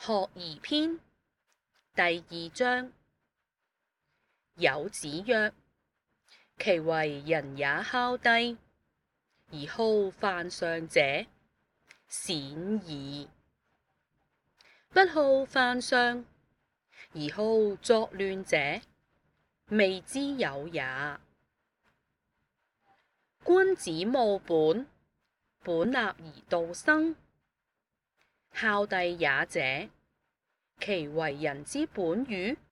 學而篇第2章。有子曰：其為人也孝悌，而好犯上者，鮮矣；不好犯上，而好作亂者，未之有也。君子務本，本立而道生。孝悌也者，其為人之本與？